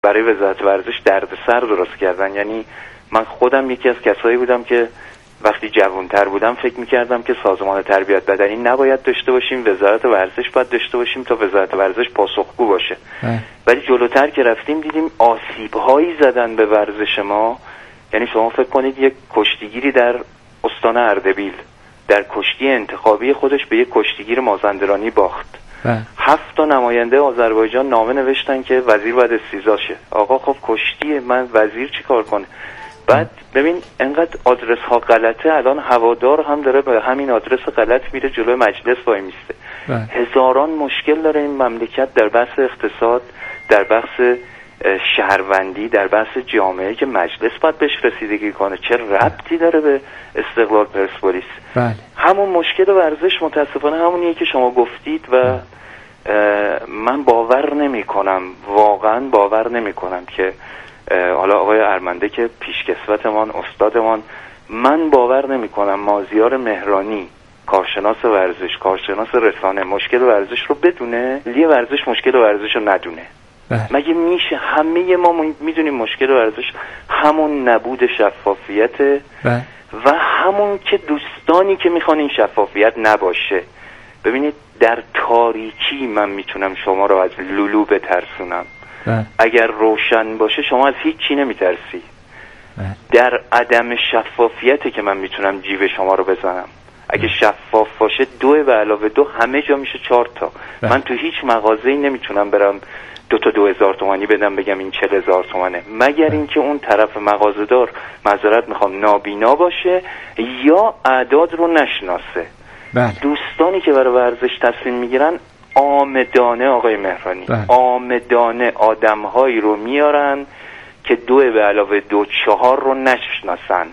برای وزارت ورزش دردسر درست کردن. یعنی من خودم یکی از کسایی بودم که وقتی جوانتر بودم فکر میکردم که سازمان تربیت بدنی نباید داشته باشیم، وزارت ورزش باید داشته باشیم تا وزارت ورزش پاسخگو باشه. ولی جلوتر که رفتیم دیدیم آسیب‌هایی زدن به ورزش ما. یعنی شما فکر کنید یک کشتیگیری در استان اردبیل در کشتی انتخابی خودش به یک کشتیگیر مازندرانی باخت. 7 تا نماینده آذربایجان نامه نوشتن که وزیر باید استیضاح شه. آقا خب کشتیه، من وزیر چی کار کنه؟ بعد ببین انقدر آدرس ها غلطه، الان هوادار هم داره به همین آدرس غلط میره جلوی مجلس وای میسته. هزاران مشکل داره این مملکت در بحث اقتصاد، در بحث شهروندی، در بحث جامعه که مجلس باید بهش رسیدگی کنه. چه ربطی داره به استقلال پرسپولیس؟ همون مشکل ورزش متاسفانه همونیه که شما گفتید و من باور نمی کنم، واقعا باور نمی کنم که حالا آقای ارمنده که پیشکسوتمان، استادمان، من باور نمی کنم مازیار مهرانی کارشناس ورزش، کارشناس رسانه مشکل ورزش رو بدونه، لی ورزش مشکل ورزش رو ندونه. مگه میشه؟ همه ما میدونیم مشکل ورزش همون نبود شفافیته و همون که دوستانی که میخوان این شفافیت نباشه. ببینید در تاریکی من میتونم شما رو از لولو بترسونم، اگر روشن باشه شما از هیچ چی نمیترسی. در عدم شفافیته که من میتونم جیب شما رو بزنم. اگه شفاف باشه 2 به علاوه 2 همه جا میشه 4 تا. من تو هیچ مغازه‌ای نمیتونم برم 2 تا 2000 تومانی بدم بگم این 40000 تومانه، مگر اینکه اون طرف مغازه‌دار معذرت میخوام نابینا باشه یا اعداد رو نشناسه. دوستانی که برای ورزش تصمیم میگیرن آمدانه آقای مهرانی آمدانه آدم‌هایی رو میارن که 2 به علاوه 2 4 رو نشناسن.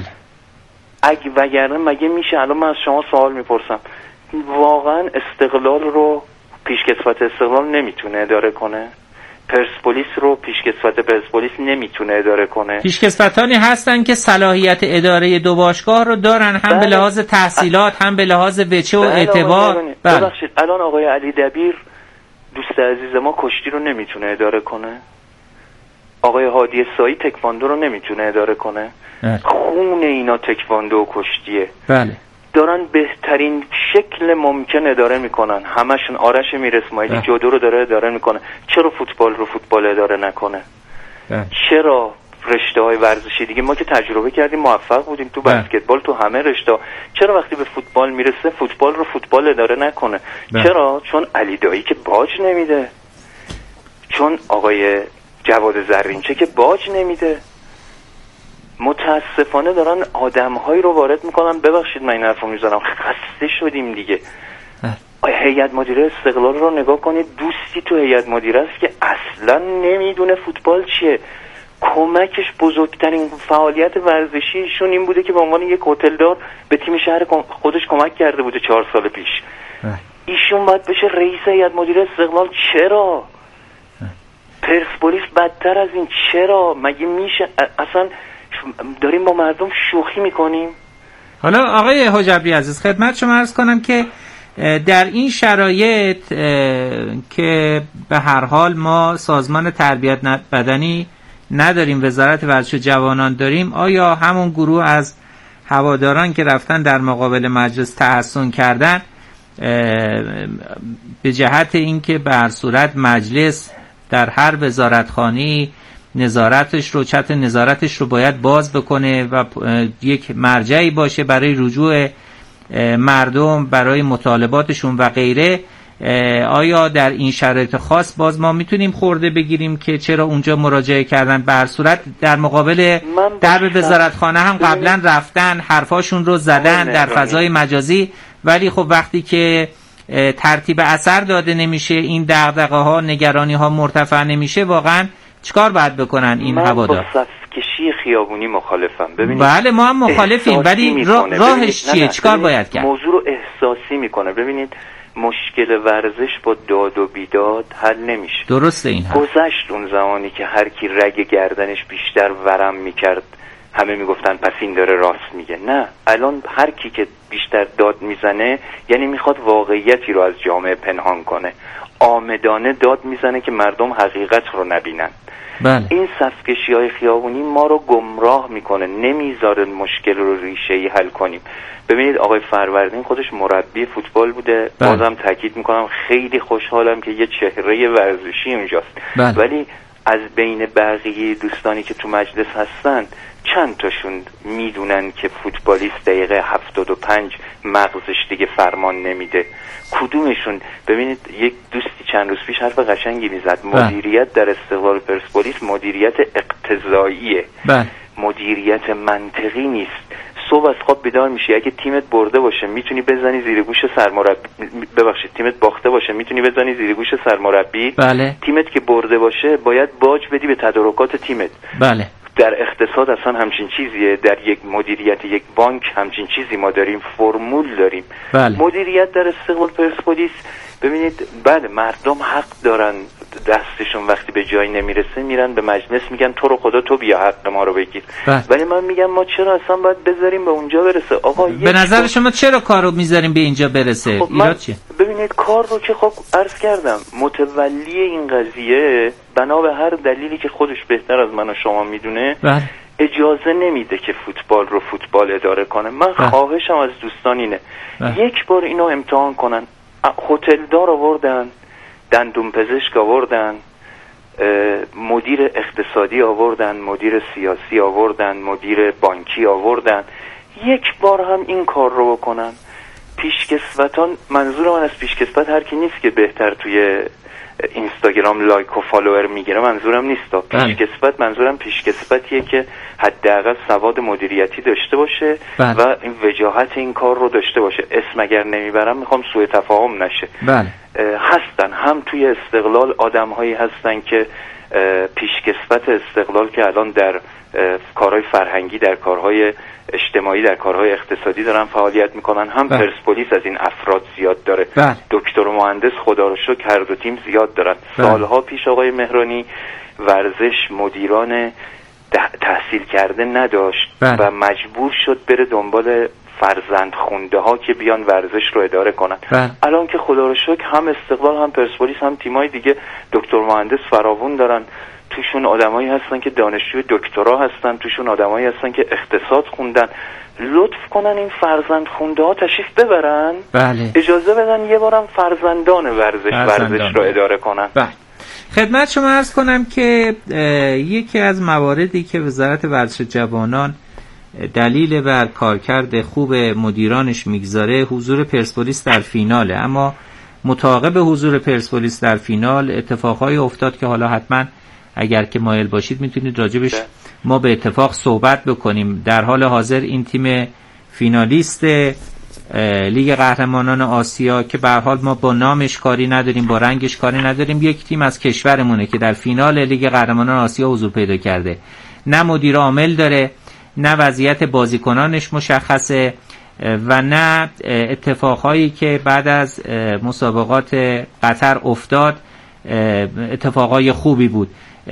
اگه وگرنه مگه میشه؟ الان من از شما سوال میپرسم، واقعا استقلال رو پیشکسوت استقلال نمیتونه اداره کنه؟ پرسپولیس رو پیشکسوت پرسپولیس نمیتونه اداره کنه؟ پیشکسوتانی هستن که صلاحیت اداره 2 باشگاه رو دارن، هم به لحاظ تحصیلات هم به لحاظ وجه و اعتبار. ببخشید الان آقای علی دبیر دوست عزیز ما کشتی رو نمیتونه اداره کنه؟ آقای هادی سایی تکواندو رو نمیتونه اداره کنه؟ خون اینا تکواندو و کشتیه. دارن بهترین شکل ممکن اداره میکنن همشون. آرش میر اسماعیلی جودو رو داره اداره میکنه، چرا فوتبال رو فوتبال اداره نکنه؟ چرا رشته های ورزشی دیگه ما که تجربه کردیم موفق بودیم تو بسکتبال، تو همه رشته، چرا وقتی به فوتبال میرسه فوتبال رو فوتبال اداره نکنه؟ چرا؟ چون علی دایی که باج نمیده، چون آقای جواد زرینچه که باج نمیده. متاسفانه دارن آدم‌هایی رو وارد میکنن. ببخشید من این حرفو میزنم، خسته شدیم دیگه. هیئت مدیره استقلال رو نگاه کنید، دوستی تو هیئت مدیره است که اصلا نمیدونه فوتبال چیه. کمکش بزرگترین فعالیت ورزشیشون این بوده که به عنوان یک هتلدار به تیم شهر خودش کمک کرده بوده 4 سال پیش. ایشون باید بشه رئیس هیئت مدیره استقلال. چرا؟ پرسپولیس بدتر از این. چرا؟ مگه میشه؟ اصلا داریم با مردم شوخی میکنیم. حالا آقای حجبی عزیز خدمت شما عرض کنم که در این شرایط که به هر حال ما سازمان تربیت بدنی نداریم، وزارت ورزش و جوانان داریم، آیا همون گروه از هواداران که رفتن در مقابل مجلس تحسن کردن به جهت اینکه به هر صورت مجلس در هر وزارتخانه‌ای چتر نظارتش رو باید باز بکنه و یک مرجعی باشه برای رجوع مردم برای مطالباتشون و غیره، آیا در این شرایط خاص باز ما میتونیم خورده بگیریم که چرا اونجا مراجعه کردن؟ به هر صورت در مقابل در وزارتخانه هم قبلا رفتن حرفاشون رو زدن در فضای مجازی، ولی خب وقتی که ترتیب اثر داده نمیشه، این دغدغه ها نگرانی ها مرتفع نمیشه، واقعا چیکار باید بکنن این هوادار؟ من با صفکشی خیابونی مخالفم. ببینید بله ما هم مخالفیم، ولی راهش چیه؟ چیکار باید کرد؟ موضوع رو احساسی میکنه. ببینید مشکل ورزش با داد و بیداد حل نمیشه. درسته این حل. گذشت اون زمانی که هر کی رگ گردنش بیشتر ورم میکرد همه میگفتن پس این داره راست میگه. نه، الان هر کی که بیشتر داد میزنه یعنی میخواد واقعیتی رو از جامعه پنهان کنه. آمدانه داد میزنه که مردم حقیقت رو نبینن. بله. این صفکشی‌های خیابونی ما رو گمراه میکنه، نمیذاره مشکل رو ریشه‌ای حل کنیم. ببینید آقای فروردین خودش مربی فوتبال بوده. بله. بازم تاکید میکنم خیلی خوشحالم که یه چهره ورزشی اونجاست. بله. ولی از بین بقیه دوستانی که تو مجلس هستن چند تاشون میدونن که فوتبالیست دقیقه 75 مغزش دیگه فرمان نمیده؟ کدومشون؟ ببینید یک دوستی چند روز پیش حرف قشنگی میزد. مدیریت در استقلال پرسپولیس مدیریت اقتضاییه. مدیریت منطقی نیست. صبح از خواب بیدار میشی، اگه تیمت برده باشه میتونی بزنی زیر گوش سرمربی، ببخشید تیمت باخته باشه میتونی بزنی زیر گوش سرمربی. بله. تیمت که برده باشه باید باج بدی به تدارکات تیمت. بله. در اقتصاد اصلا همچین چیزیه، در یک مدیریت یک بانک همچین چیزی ما داریم، فرمول داریم. بله. مدیریت در استقلال پرسپولیس ببینید، بله مردم حق دارن، دستشون وقتی به جایی نمیرسه میرن به مجلس میگن تو رو خدا تو بیا حق ما رو بگیر. ولی من میگم ما چرا اصلا باید بذاریم به اونجا برسه؟ آقا به نظر شما چرا کار رو میذاریم به اینجا برسه؟ خب ایراد چیه؟ ببینید کار رو که خب عرض کردم، متولی این قضیه بنا به هر دلیلی که خودش بهتر از من و شما میدونه اجازه نمیده که فوتبال رو فوتبال اداره کنه. من خواهشم از دوستان اینه یک بار اینو امتحان کنن. هتلدار آوردن، دندون پزشک آوردن، مدیر اقتصادی آوردن، مدیر سیاسی آوردن، مدیر بانکی آوردن، یک بار هم این کار رو بکنن. پیشکسوتان، منظور من از پیشکسوت هر کی نیست که بهتر توی اینستاگرام لایک و فالوور میگیره، منظورم نیست. پیشکسوت منظورم پیشکسوتیه که حداقل سواد مدیریتی داشته باشه و این وجاهت این کار رو داشته باشه. اسم اگر نمیبرم میخوام سوء تفاهم نشه. هستن هم توی استقلال آدم‌هایی هستن که پیشکسوت استقلال که الان در کارهای فرهنگی، در کارهای اجتماعی، در کارهای اقتصادی دارن فعالیت میکنن. هم پرسپولیس از این افراد زیاد داره. دکتر و مهندس خدا رو شکر هر دو تیم زیاد دارن. سالها پیش آقای مهرانی ورزش مدیران تحصیل کرده نداشت و مجبور شد بره دنبال فرزند خونده ها که بیان ورزش رو اداره کنن. الان که خدا رو شکر هم استقلال هم پرسپولیس هم تیمای دیگه دکتر مهندس فراوون دارن. توشون آدمایی هستن که دانشجوی دکترا هستن، توشون آدمایی هستن که اقتصاد خوندن. لطف کنن این فرزند خونده ها تشریف ببرن. اجازه بدن یه بارم فرزندان ورزش رو اداره کنن. خدمت شما عرض کنم که یکی از مواردی که وزارت ورزش جوانان دلیل بر کارکرد خوب مدیرانش میگذاره حضور پرسپولیس در فیناله، اما متعاقب حضور پرسپولیس در فینال اتفاقهای افتاد که حالا حتما اگر که مایل باشید میتونید راجبش ما به اتفاق صحبت بکنیم. در حال حاضر این تیم فینالیست لیگ قهرمانان آسیا که به هر حال ما با نامش کاری نداریم، با رنگش کاری نداریم، یک تیم از کشورمونه که در فینال لیگ قهرمانان آسیا حضور پیدا کرده. نه مدیر عامل داره، نه وضعیت بازیکنانش مشخصه و نه اتفاقهایی که بعد از مسابقات قطر افتاد اتفاقای خوبی بود.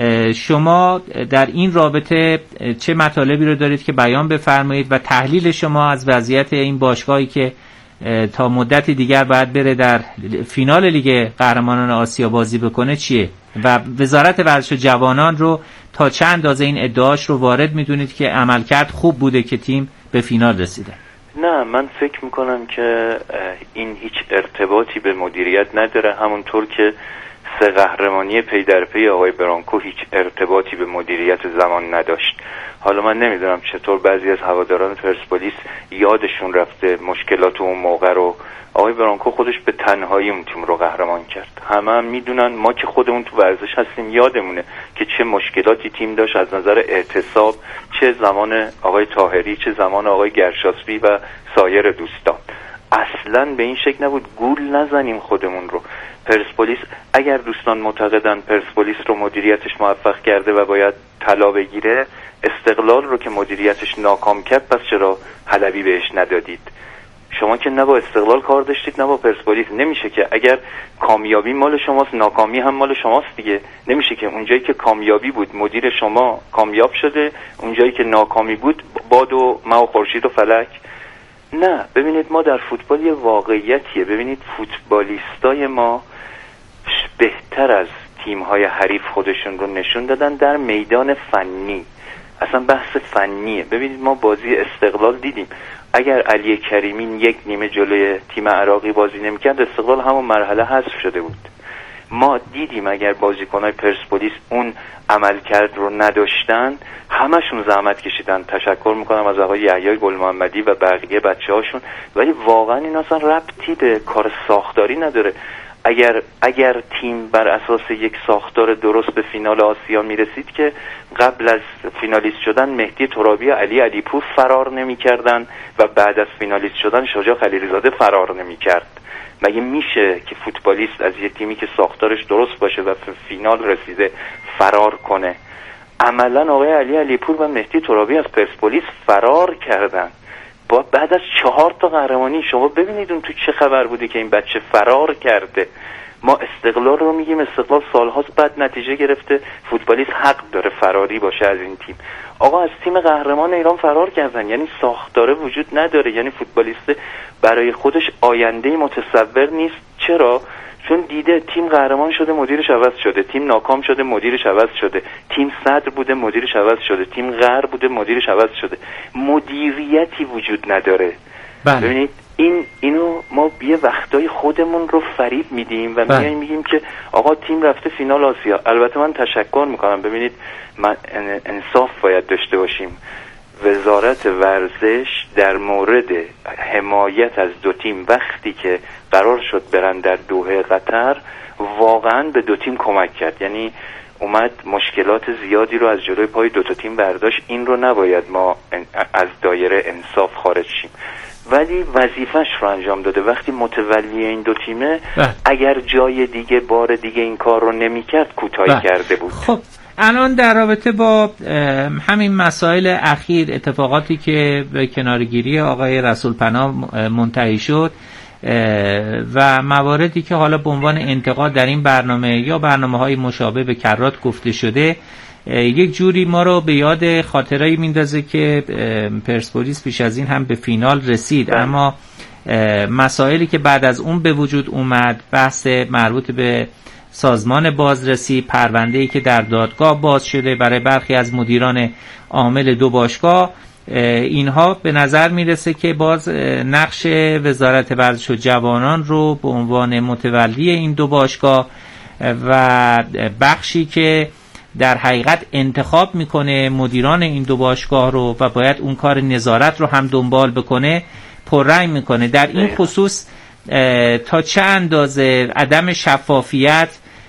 شما در این رابطه چه مطالبی رو دارید که بیان بفرمایید و تحلیل شما از وضعیت این باشگاهی که تا مدتی دیگر باید بره در فینال لیگ قهرمانان آسیا بازی بکنه چیه و وزارت ورزش جوانان رو تا چند اندازه این ادعاش رو وارد میدونید که عملکرد خوب بوده که تیم به فینال رسیده؟ نه، من فکر میکنم که این هیچ ارتباطی به مدیریت نداره، همونطور که 3 قهرمانی پی در پی آقای برانکو هیچ ارتباطی به مدیریت زمان نداشت. حالا من نمیدونم چطور بعضی از هواداران پرسپولیس یادشون رفته مشکلات اون موقع رو. آقای برانکو خودش به تنهایی اون تیم رو قهرمان کرد. همه هم میدونن، ما که خودمون تو ورزش هستیم یادمونه که چه مشکلاتی تیم داشت از نظر اعتصاب، چه زمان آقای طاهری، چه زمان آقای گرشاسبی و سایر دوستان. اصلا به این شکل نبود گول نزنیم خودمون رو. پرسپولیس اگر دوستان معتقدن پرسپولیس رو مدیریتش موفق کرده و باید طلا بگیره، استقلال رو که مدیریتش ناکام کرد پس چرا حلبی بهش ندادید؟ شما که نه با استقلال کار داشتید نه با پرسپولیس. نمیشه که اگر کامیابی مال شماست ناکامی هم مال شماست دیگه. نمیشه که اونجایی که کامیابی بود مدیر شما کامیاب شده، اونجایی که ناکامی بود باد و مه و خورشید و فلک. نه، ببینید ما در فوتبال یه واقعیتیه. ببینید فوتبالیستای ما بهتر از تیم‌های حریف خودشون رو نشون دادن در میدان فنی. اصلا بحث فنیه. ببینید ما بازی استقلال دیدیم، اگر علی کریمی یک نیمه جلوی تیم عراقی بازی نمی‌کرد استقلال همون مرحله حذف شده بود. ما دیدیم اگر بازیکن‌های پرسپولیس اون عملکرد رو نداشتن همشون زحمت کشیدن. تشکر میکنم از آقای یحیی گل محمدی و بقیه بچه‌هاشون، ولی واقعا این اصلا ربطی به کار ساختاری نداره. اگر تیم بر اساس یک ساختار درست به فینال آسیا میرسید که قبل از فینالیست شدن مهدی ترابی و علی علیپور فرار نمی‌کردن و بعد از فینالیست شدن شجاع خلیلی‌زاده فرار نمی‌کرد. مگه میشه که فوتبالیست از یه تیمی که ساختارش درست باشه و به فینال رسیده فرار کنه؟ عملا آقای علی علیپور و مهدی ترابی از پرسپولیس فرار کردن بعد از 4 تا قهرمانی. شما ببینید اون تو چه خبر بوده که این بچه فرار کرده. ما استقلال رو میگیم، استقلال سالهاست بد نتیجه گرفته، فوتبالیست حق داره فراری باشه از این تیم. آقا از تیم قهرمان ایران فرار کردن، یعنی ساختاره وجود نداره، یعنی فوتبالیست برای خودش آینده متصور نیست. چرا؟ چون دیده تیم قهرمان شده مدیرش عوض شده، تیم ناکام شده مدیرش عوض شده، تیم صدر بوده مدیرش عوض شده، تیم قهر بوده مدیرش عوض شده، مدیریتی وجود نداره. بله. ببینید اینو ما یه وقتای خودمون رو فریب میدیم و میایم میگیم که آقا تیم رفته فینال آسیا. البته من تشکر میکنم، ببینید من انصاف باید داشته باشیم. وزارت ورزش در مورد حمایت از 2 تیم وقتی که قرار شد برن در دوحه قطر واقعا به 2 تیم کمک کرد، یعنی اومد مشکلات زیادی رو از جلوی پای 2 تا تیم برداشت. این رو نباید ما از دایره انصاف خارج شیم، ولی وظیفش رو انجام داده. وقتی متولی این 2 تیمه اگر جای دیگه بار دیگه این کار رو نمی‌کرد کوتاهی کرده بود. خب الان در رابطه با همین مسائل اخیر، اتفاقاتی که به کنارگیری آقای رسولپناه منتهی شد و مواردی که حالا به عنوان انتقاد در این برنامه یا برنامه‌های مشابه به کرات گفته شده، یک جوری ما رو به یاد خاطرهایی میندازه که پرسپولیس پیش از این هم به فینال رسید، اما مسائلی که بعد از اون به وجود اومد، بحث مربوط به سازمان بازرسی، پرونده‌ای که در دادگاه باز شده برای برخی از مدیران عامل 2 باشگاه، اینها به نظر میرسه که باز نقش وزارت ورزش و جوانان رو به عنوان متولی این 2 باشگاه و بخشی که در حقیقت انتخاب میکنه مدیران این 2 باشگاه رو و باید اون کار نظارت رو هم دنبال بکنه پررنگ میکنه. در این خصوص تا چه اندازه عدم شفافیت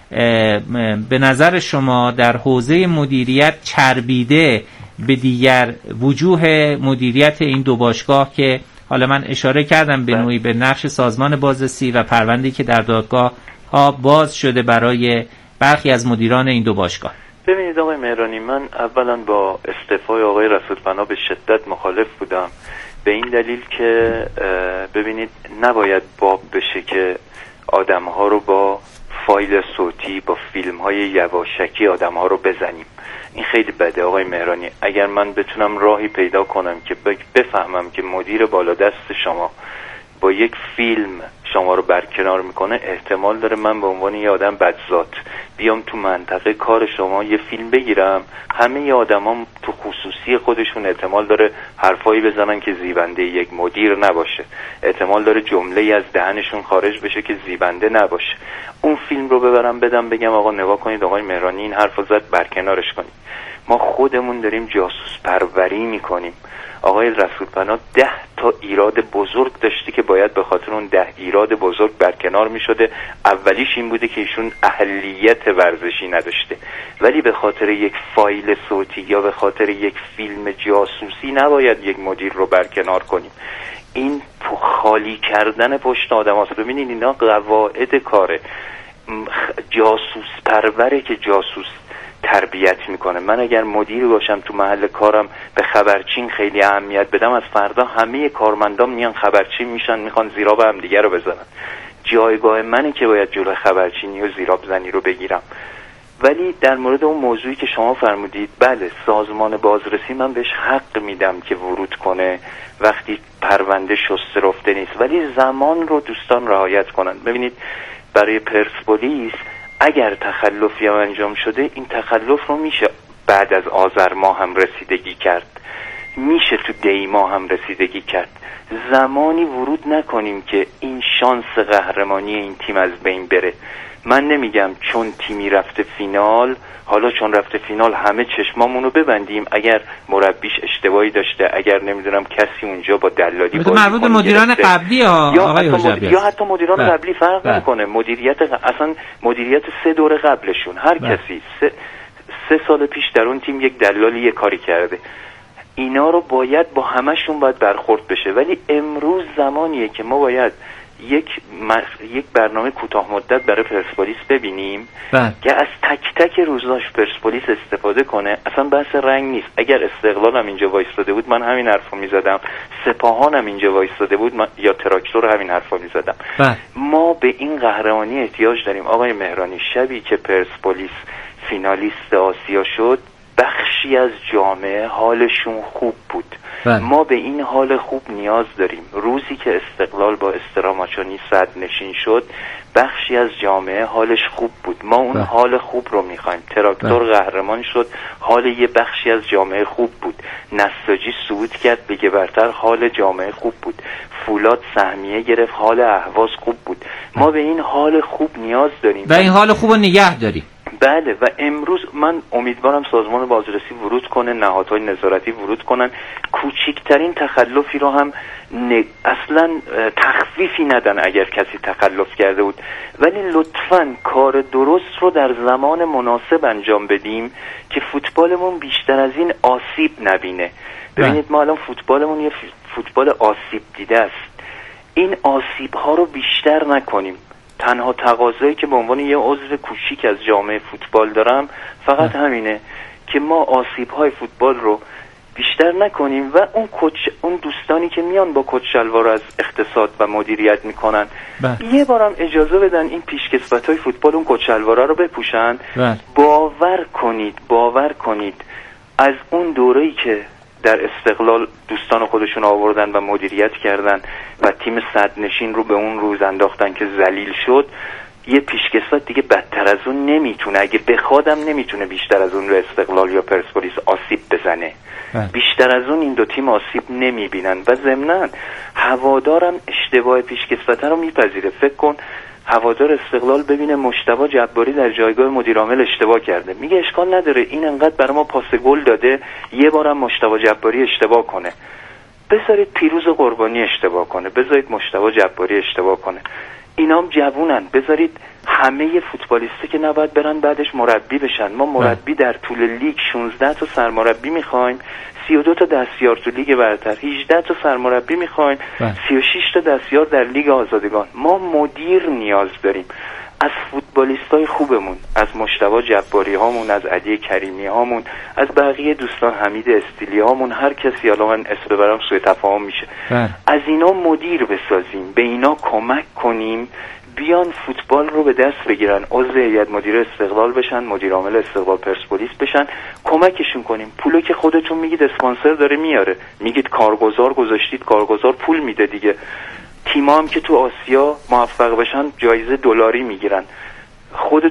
به نظر شما در حوزه مدیریت چربیده به دیگر وجوه مدیریت این 2 باشگاه که حالا من اشاره کردم به نوعی به نقش سازمان بازرسی و پرونده‌ای که در دادگاه ها باز شده برای برخی از مدیران این 2 باشگاه؟ ببینید آقای مهرانی، من اولا با استعفای آقای رسولپناه به شدت مخالف بودم، به این دلیل که ببینید نباید باب بشه که آدم‌ها رو با فایل صوتی، با فیلم‌های یواشکی آدم‌ها رو بزنیم. این خیلی بده آقای مهرانی. اگر من بتونم راهی پیدا کنم که بفهمم که مدیر بالا دست شما با یک فیلم شما رو برکنار میکنه، احتمال داره من به عنوان یه آدم بدذات بیام تو منطقه کار شما یه فیلم بگیرم. همه ی آدما تو خصوصی خودشون احتمال داره حرفایی بزنن که زیبنده یک مدیر نباشه، احتمال داره جمله‌ای از دهنشون خارج بشه که زیبنده نباشه. اون فیلم رو ببرم بدم بگم آقا نگاه کنید آقای مهرانی این حرفو زد، برکنارش کنید. ما خودمون داریم جاسوس پروری میکنیم. آقای رسولپناه 10 تا ایراد بزرگ داشتی که باید به خاطر اون 10 ایراد بزرگ برکنار می شده. اولیش این بوده که ایشون اهلیت ورزشی نداشته، ولی به خاطر یک فایل صوتی یا به خاطر یک فیلم جاسوسی نباید یک مدیر رو برکنار کنیم. این خالی کردن پشت آدم هاست. ببینید اینا قواعد کاره. جاسوس پروره که جاسوس تربیت میکنه. من اگر مدیر باشم تو محل کارم به خبرچین خیلی اهمیت بدم، از فردا همه کارمندان میان خبرچین میشن، میخوان زیراب هم دیگه رو بزنن. جایگاه منه که باید جلوی خبرچینی و زیراب زنی رو بگیرم. ولی در مورد اون موضوعی که شما فرمودید، بله سازمان بازرسی من بهش حق میدم که ورود کنه وقتی پرونده شسته رفته نیست، ولی زمان رو دوستان رعایت کنن. ببینید برای پرسپولیس اگر تخلفی هم انجام شده این تخلف رو میشه بعد از آذر ماه هم رسیدگی کرد، میشه تو دی ماه هم رسیدگی کرد. زمانی ورود نکنیم که این شانس قهرمانی این تیم از بین بره. من نمیگم چون تیمی رفته فینال، حالا چون رفته فینال همه چشمامونو ببندیم اگر مربیش اشتباهی داشته، اگر نمیدونم کسی اونجا با دلالی بازی مربوط به مدیران قبلی یا حتی مدیران قبلی فرق نمیکنه. مدیریت اصلا مدیریت 3 دوره قبلشون هر کسی 3 سال پیش در اون تیم یک دلالی یه کاری کرده، اینا رو باید با همشون باید برخورد بشه. ولی امروز زمانیه که ما باید یک برنامه کوتاه مدت برای پرسپولیس ببینیم که از تک تک روزاش پرسپولیس استفاده کنه. اصلا بحث رنگ نیست. اگر استقلال هم اینجا وایستاده بود من همین حرفو میزدم، سپاهان هم اینجا وایستاده بود من یا تراکتور همین حرفو میزدم. ما به این قهرمانی احتیاج داریم آقای مهرانی. شبی که پرسپولیس فینالیست آسیا شد بخشی از جامعه حالشون خوب بود. ما به این حال خوب نیاز داریم. روزی که استقلال با استراماچونی صدرنشین شد بخشی از جامعه حالش خوب بود. ما اون حال خوب رو میخوایم. تراکتور قهرمان شد، حال یه بخشی از جامعه خوب بود. نساجی صعود کرد بگه برتر، حال جامعه خوب بود. فولاد سهمیه گرفت، حال اهواز خوب بود. ما به این حال خوب نیاز داریم و این حال خوب رو نگه داریم. بله، و امروز من امیدوارم سازمان بازرسی ورود کنه، نهادهای نظارتی ورود کنن، کوچکترین تخلفی رو هم اصلا تخفیفی ندن اگر کسی تخلف کرده بود، ولی لطفاً کار درست رو در زمان مناسب انجام بدیم که فوتبالمون بیشتر از این آسیب نبینه. ببینید ما الان فوتبالمون یه فوتبال آسیب دیده است. این آسیب ها رو بیشتر نکنیم. تنها تقاضایی که به عنوان یه عضو کوچیک از جامعه فوتبال دارم فقط همینه که ما آسیب‌های فوتبال رو بیشتر نکنیم و اون دوستانی که میان با کت شلوار از اقتصاد و مدیریت میکنن یه بارم اجازه بدن این پیشکسوت‌های فوتبال اون کت شلوارا رو بپوشن. باور کنید از اون دوره‌ای که در استقلال دوستان خودشون آوردن و مدیریت کردن و تیم صدرنشین رو به اون روز انداختن که ذلیل شد، یه پیشکسوت دیگه بدتر از اون نمیتونه، اگه بخوادم نمیتونه بیشتر از اون رو استقلال یا پرسپولیس آسیب بزنه. بیشتر از اون این دو تیم آسیب نمیبینن و ضمناً هوادارم اشتباه پیشکسوت رو میپذیره. فکر کن هوادار استقلال ببینه مجتبی جباری در جایگاه مدیر عامل اشتباه کرده، میگه اشکال نداره این انقدر برای ما پاس گل داده، یه بارم مجتبی جباری اشتباه کنه، بذارید پیروز قربانی اشتباه کنه، بذارید مجتبی جباری اشتباه کنه، اینام جوونن، بذارید همه فوتبالیستی که نباید برن بعدش مربی بشن. ما مربی در طول لیگ 16 تا سرمربی میخوایم، 32 تا دستیار تو لیگ برتر، 18 تا سرمربی میخوایم، 36 تا دستیار در لیگ آزادگان. ما مدیر نیاز داریم. از فوتبالیستای خوبمون، از مجتبی جباری هامون، از علی کریمی هامون، از بقیه دوستان، حمید استیلی هامون، هر کسی، حالا من اسم ببرم سوء تفاهم میشه، از اینا مدیر بسازیم، به اینا کمک کنیم بیان فوتبال رو به دست بگیرن، عضو هیئت مدیره استقلال بشن، مدیر عامل استقلال پرسپولیس بشن، کمکشون کنیم. پولو که خودتون میگید اسپانسر داره میاره، میگید کارگزار گذاشتید، کارگزار پول میده دیگه. تیما هم که تو آسیا موفق بشن جایزه دلاری میگیرن. خود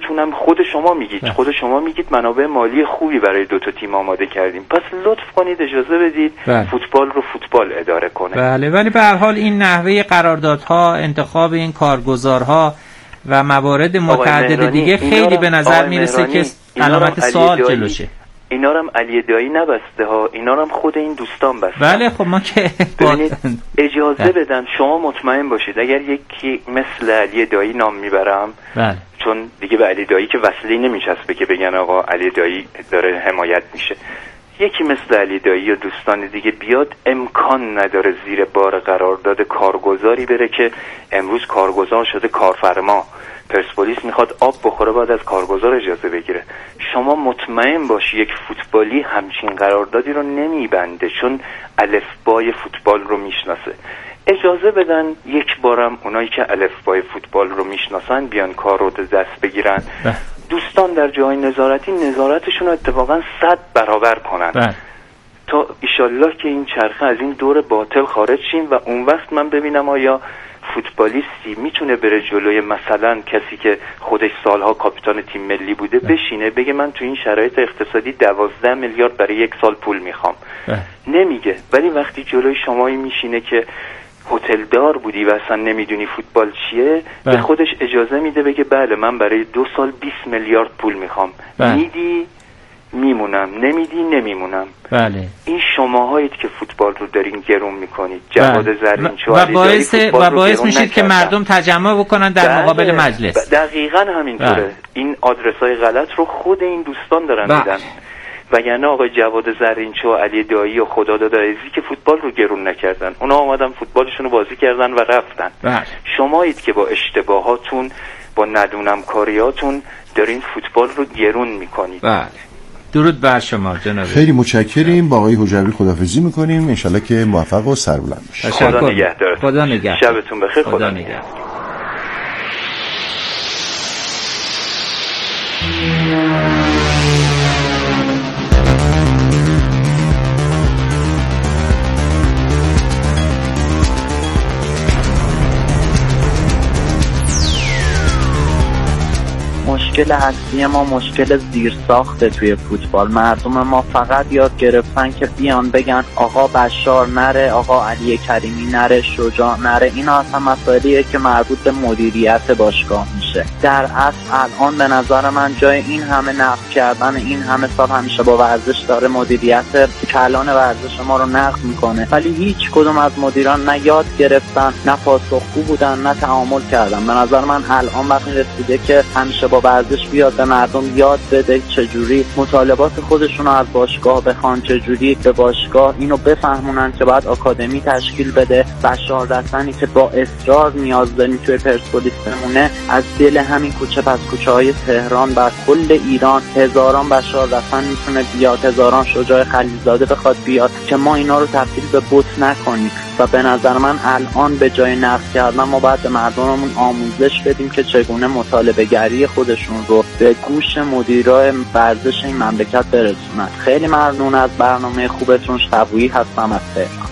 شما میگید منابع مالی خوبی برای دو تا تیم آماده کردیم، پس لطف کنید اجازه بدید فوتبال رو فوتبال اداره کنه. بله، ولی به هر حال این نحوه قراردادها، انتخاب این کارگزارها و موارد متعدد دیگه خیلی به نظر میرسه که علامت سوال جلوشه. اینا رو هم علی دایی نبسته ها، اینا رو هم خود این دوستان بسته. بله خب ما که اجازه بدن. شما مطمئن باشید اگر یکی مثل علی دایی نام میبرم، چون دیگه به علی دایی که وصلی نمیچسبه که بگن آقا علی دایی داره حمایت میشه، یکی مثل علی دایی و دوستان دیگه بیاد، امکان نداره زیر بار قرارداد کارگزاری بره که امروز کارگزار شده کارفرما. پرسپولیس میخواد آب بخوره باید از کارگزار اجازه بگیره. شما مطمئن باشی یک فوتبالی همچین قراردادی رو نمیبنده، چون الفبای فوتبال رو میشناسه. اجازه بدن یک بارم اونایی که الفبای فوتبال رو میشناسن بیان کار رو دست بگیرن. دوستان در جای نظارتی نظارتشون رو اتفاقا 100 برابر کنن تا ایشالله که این چرخه از این دور باطل خارج شیم و اون وقت من ببینم آیا فوتبالیستی میتونه بره جلوی مثلا کسی که خودش سالها کاپیتان تیم ملی بوده بشینه بگه من تو این شرایط اقتصادی 12 میلیارد برای یک سال پول میخوام؟ نمیگه. ولی وقتی جلوی شمایی میشینه که هتل دار بودی و اصلا نمیدونی فوتبال چیه، به خودش اجازه میده بگه بله من برای 2 سال 20 میلیارد پول میخوام. میدی میمونم، نمیدی نمیمونم. بله. این شماهایید که فوتبال رو دارین گرون میکنید. جواد زرینچو و باعث میشید که مردم تجمع بکنن در مقابل مجلس. دقیقاً همینطوره. این آدرس‌های غلط رو خود این دوستان دارن میدن. وگرنه آقای جواد زرینچو و علی دایی و خداداد عزیزی که فوتبال رو گرون نکردن، اونا آمدن فوتبالشون رو بازی کردن و رفتن. شمایید که با اشتباهاتون، با ندونم کاریاتون دارین فوتبال رو گرون میکنید. بله. درود بر شما جناب. خیلی متشکریم. با آقای حجوی خداحافظی میکنیم. انشالله که موفق و سربلند باشید. خدا نگهدار. خدا نگهدار. شبتون بخیر. خدا نگهدار. مشکل اصلی ما مشکل زیرساخته توی فوتبال. مردم ما فقط یاد گرفتن که بیان بگن آقا بشار نره، آقا علی کریمی نره، شجاع نره. اینا اصلا مسائلیه که مربوط به مدیریت باشگاه میشه. در اصل الان به نظر من جای این همه نقد کردن، این همه سال همیشه با ورزش داره مدیریت کلان ورزش ما رو نقد میکنه، ولی هیچ کدوم از مدیران نه یاد گرفتن، نه پاسخگو بودن، نه تعامل کردن. به نظر من الان وقتی رسیده که همیشه با ورزش بیاد به مردم یاد بده چجوری مطالبات خودشون رو از باشگاه بخوان، چجوری به باشگاه اینو بفهمونن که باید آکادمی تشکیل بده. بشار رسنی که با اصرار نیاز داریم توی پرسپولیس بمونه، از دل همین کوچه پس کوچه های تهران و کل ایران هزاران بشار رسن میتونه بیاد، هزاران شجاع خلیلزاده بخواد بیاد که ما اینا رو تبدیل به بت نکنیم. و به نظر من الان به جای نقد کردن ما باید به مردممون آموزش بدیم که چگونه مطالبه گری خودشون رو به گوش مدیرای ورزش این مملکت برسونن. خیلی ممنون از برنامه خوبتون. شبویی هستم از تهران.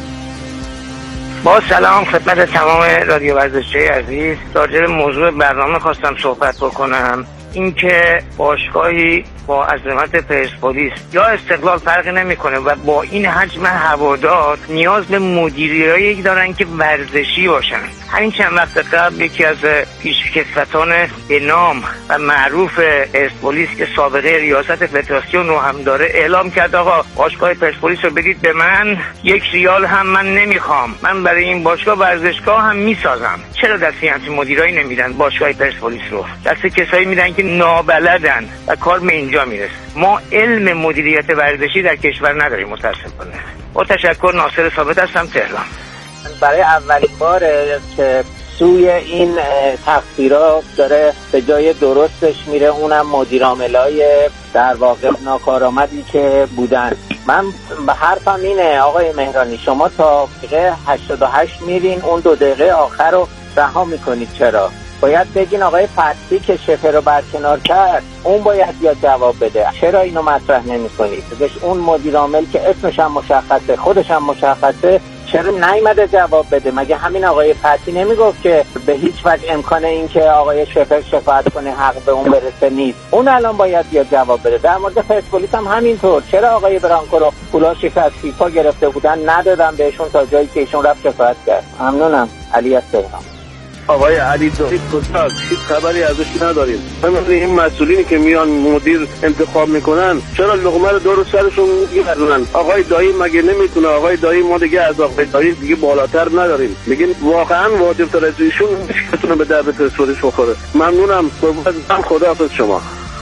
با سلام خدمت تمام رادیو ورزشی عزیز. راجع به موضوع برنامه خواستم صحبت بکنم. اینکه باشگاهی با عظمت پرسپولیس یا استقلال فرقی نمیکنه و با این حجم هوادار نیاز به مدیریایی دارن که ورزشی باشن. همین چند وقت قبل یکی از پیشکسوتان به نام و معروف پرسپولیس که سابقه ریاست فدراسیون رو هم داره اعلام کرد آقا باشگاه پرسپولیس رو بدید به من، 1 ریال هم من نمیخوام، من برای این باشگاه ورزشگاه هم میسازم. چرا دست همچین مدیرایی نمیدن باشگاه پرسپولیس رو؟ دست کسایی میدن که نابلدن و کار به اینجا میرسه. ما علم مدیریت ورزشی در کشور نداریم متاسفانه. با تشکر، ناصر ثابت هستم، تهران. برای اولین باره که سوی این تقصیرها داره به جای درستش میره، اونم مدیرعاملای در واقع ناکارآمدی که بودن. من به حرفم اینه آقای مهرانی، شما تا دقیقه 88 میرین، اون 2 دقیقه آخر رو رها میکنید. چرا؟ باید بگین آقای فتحی که شفه رو برکنار کرد اون باید یا جواب بده. چرا اینو مطرح نمی‌کنید؟ اون مدیر عامل که اسمش هم مشخصه، خودش هم مشخصه، چرا نیامده جواب بده؟ مگه همین آقای فتحی نمیگفت که به هیچ وجه امکان این که آقای شفر شفاعت کنه حق به اون برسه نیست؟ اون الان باید یا جواب بده. در مورد پرسپولیس هم همینطور. چرا آقای برانکو رو پولاشی که از فیفا گرفته بودن ندادن بهشون تا جایی که ایشون رفت شفاعت کرد؟ ممنونم. علی از تهران. آقای علی دایی کتک هیچ خبری ازش نداریم. همین این مسئولینی که میان مدیر انتخاب میکنن چرا لقمه رو دور سرشون میگردونن؟ آقای دایی مگه نمیتونه؟ آقای دایی ما دیگه از آقای دایی دیگه بالاتر نداریم. میگین واقعا واجب تر از ایشون میتونه به درد پرسپولیس بخوره. ممنونم. خداحافظ شما.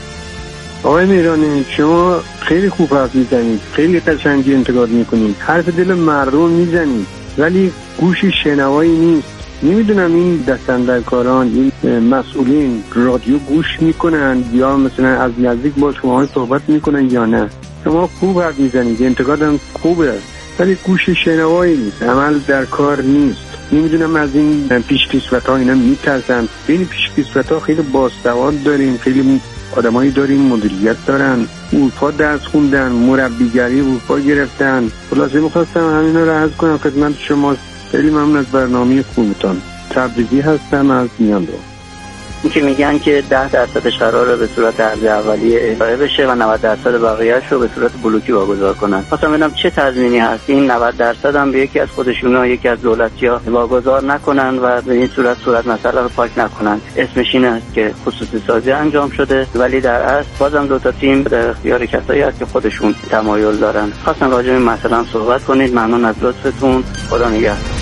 آقای مهرانی، شما خیلی خوب حرف میزنید، خیلی قشنگی انتقاد میکنید، حرف دل مردم میزنید، ولی گوشی شنوایی نیست. نمیدونم این دستاندرکاران، این مسئولین رادیو گوش میکنن یا مثلا از نزدیک با شما صحبت میکنن یا نه. شما خوب حرف میزنید، انتقادم خوبه، ولی گوش شنوایی نیست، عمل در کار نیست. نمیدونم از این پیشکسوت‌ها اینا میترسن. این پیشکسوت‌ها خیلی باسواد داریم، خیلی آدمایی داریم مدیریت دارن، اروپا درس خوندن، مربیگری اروپا گرفتن. خلاصه می‌خواستم همینا رو عرض کنم خدمت شما. خیلی ممنون از برنامه خوبتون. تبریزی هستم از میاندو. این که میگن که 10% قراره به صورت ارز اولیه ارائه بشه و 90% بقیه‌اش رو به صورت بلوکی واگذار کنن. خواستم ببینم چه تضمینی هست این 90% هم به یکی از خودشون یکی از دولتی‌ها واگذار نکنن و به این صورت مسئله رو پاک نکنن. اسمش این است که خصوصی سازی انجام شده، ولی در اصل بازم دو تا تیم در اختیار کسایی هست که خودشون تمایل دارن. خواستم راجع به این مسئله هم صحبت کنید. ممنون از لطفتون. خدا نگهدار.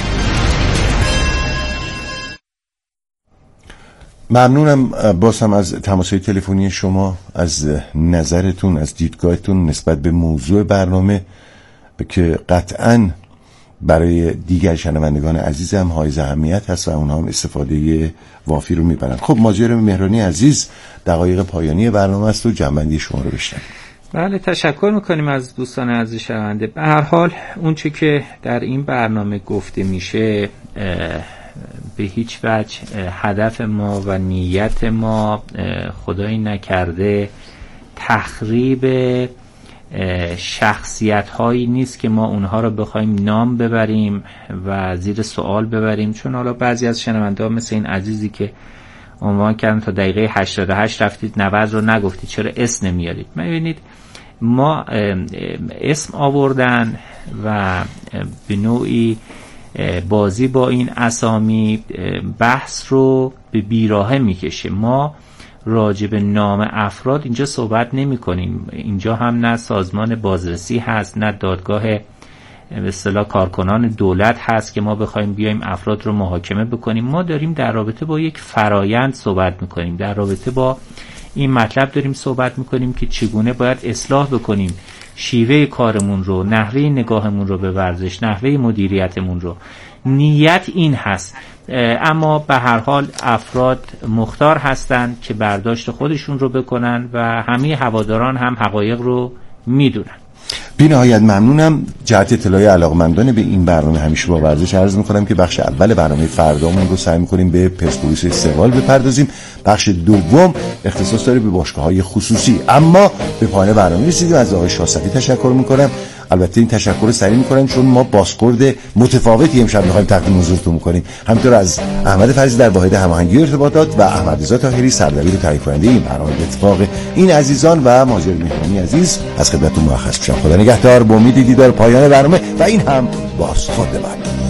ممنونم بازم از تماس‌های تلفنی شما، از نظرتون، از دیدگاهتون نسبت به موضوع برنامه که قطعاً برای دیگر شنوندگان عزیزم حائز اهمیت هست و اونها هم استفاده وافی رو میبرن. خب ماجرا مهرانی عزیز، دقایق پایانی برنامه است و جنبندی شما رو بشنویم. بله، تشکر میکنیم از دوستان عزیز شنونده. به هر حال اون چه که در این برنامه گفته میشه به هیچ وجه هدف ما و نیت ما خدایی نکرده تخریب شخصیت هایی نیست که ما اونها رو بخوایم نام ببریم و زیر سوال ببریم، چون حالا بعضی از شنونده ها مثل این عزیزی که عنوان کردن تا دقیقه 88 رفتید 90 رو نگفتید، چرا اسم نمیارید؟ ببینید ما اسم آوردن و به نوعی بازی با این اسامی بحث رو به بیراهه میکشه. ما راجع به نام افراد اینجا صحبت نمی کنیم. اینجا هم نه سازمان بازرسی هست، نه دادگاه به اصطلاح کارکنان دولت هست که ما بخوایم بیایم افراد رو محاکمه بکنیم. ما داریم در رابطه با یک فرایند صحبت میکنیم، در رابطه با این مطلب داریم صحبت میکنیم که چگونه باید اصلاح بکنیم شیوه کارمون رو، نحوه نگاهمون رو به ورزش، نحوه مدیریتمون رو. نیت این هست، اما به هر حال افراد مختار هستند که برداشت خودشون رو بکنن و همه هواداران هم حقایق رو میدونن. بی نهایت ممنونم. جهت اطلاع علاقمندان به این برنامه همیشه با ورزش عرض میکنم که بخش اول برنامه فردامون رو سعی میکنیم به پرسپولیس استقلال بپردازیم. بخش دوم اختصاص داره به باشگاه‌های خصوصی. اما به پایان برنامه رسیدیم. از آقای شاصفی تشکر میکنم. البته این تشکر رو سریع میکنم چون ما بازخورد متفاوتی امشب میخوایم تقدیم حضورتون میکنیم. همینطور از احمد فریضی در واحد هماهنگی ارتباطات و احمد رضا طاهری سردبیر تهیه کننده این برنامه. به اتفاق این عزیزان و ماجرای مهرانی عزیز از خدمتتون مرخص میشم. خدا نگهدار. با امید دیدار پایان برنامه و این هم بازخورد بعد.